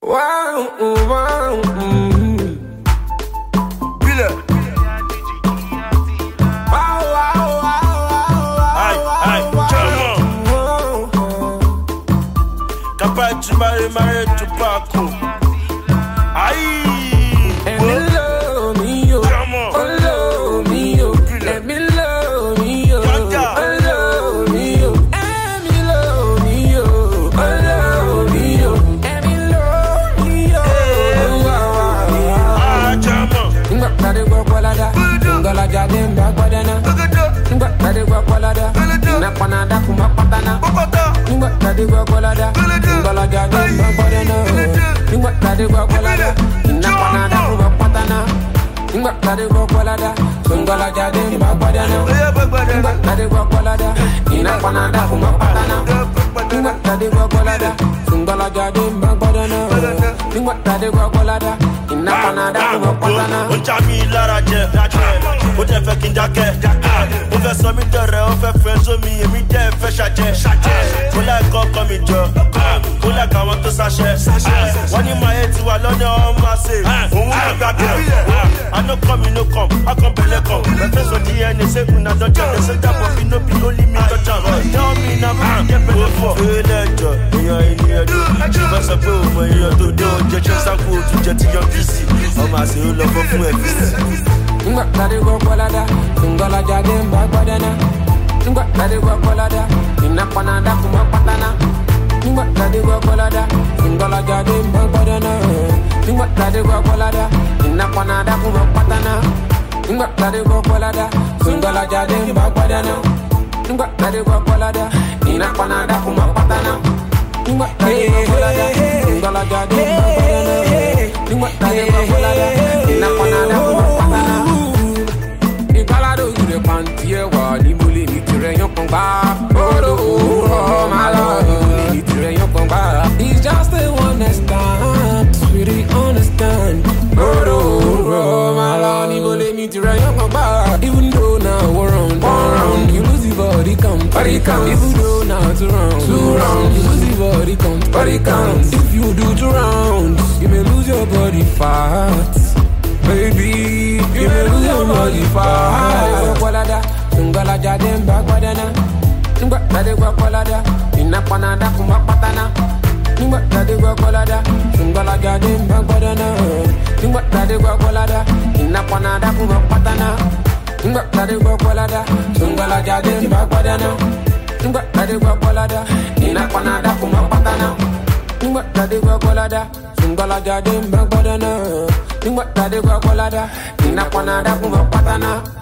Wow, wow, Bile. Wow, wow, wow, Aïe, come on. Capable de marrer tout parcours. Aïe. Let me love me, yo. Come on. Oh, love me, yo. Let me love me, yo. Oh, love me, yo. Let me love me, yo. Oh, love me, yo. Let me love me, yo. Ah, come on. Ngba tade gwa kwalada, ngala jade mba kwadana. Ngba tade gwa kwalada, na panada kuma patana. Ngba tade gwa kwalada, ngala jade mba kwadana. Ngba tade gwa kwalada, na panada kuma patana. Ngba tade gwa kwalada, ngala jade mba kwadana. Ngba tade gwa kwalada, na panada kuma patana. Ngba tade gwa kwalada, ngala jade mba kwadana. Ngba tade gwa kwalada, na panada kuma patana. On t'a mis la radière, on t'a fait qu'il jacket. On fait ça, mi terre, on fait friends, mi et mi terre, fait châtier. On l'a comme il joue, on l'a quand on te sachet. On y m'a été, on l'a massé. On l'a gâté. I no come, you no come, I come, belly come. My friends on the end, they say, we not done, they say, that will be no people, limit the time. Tell me now, man, get better for. Feel that joy, you're in here, do. You must have put my ear to do, just a good to get to your PC. I'm a seal of a foot. Ngba tade gwa kwalada, ngala jade mba kwadana. Ngba tade gwa kwalada, ina panada kuma patana. Ngba tade gwa kwalada, ngala jade mba kwadana. Ngba tade gwa kwalada, ina panada kuma patana. Ngba tade gwa kwalada, ngala jade mba kwadana. Ngba tade gwa kwalada, ina panada kuma patana. Ngba tade gwa kwalada, ngala jade mba kwadana. Ngba tade gwa kwalada, ina panada kuma patana. Ibalado you the pantie wa ni mole ni tire yon kan ba. Oh my lord, ni tire yon kan ba. It's just a honest time, sweetie understand. Oh my lord, ni mole ni tire yon kan ba. Even though now we're round, you lose the body count. Even though now two rounds, you lose the body count. If you do 2 rounds, you may lose your body fat. Baby, you may lose your body fast. Kwalada, ngala jade mba kwadana. Ngba tade gwa kwalada, ina panada kuma patana. Ngba tade gwa kwalada, ngala jade mba kwadana. Ngba tade gwa kwalada, ina panada kuma patana. Ngba tade gwa kwalada, ngala jade mba kwadana. Ngba tade gwa kwalada, ina panada kuma patana. Ngba tade gwa kwalada, ngala jade mba kwadana. Ngba tade gwa kwalada, ina panada kuma patana.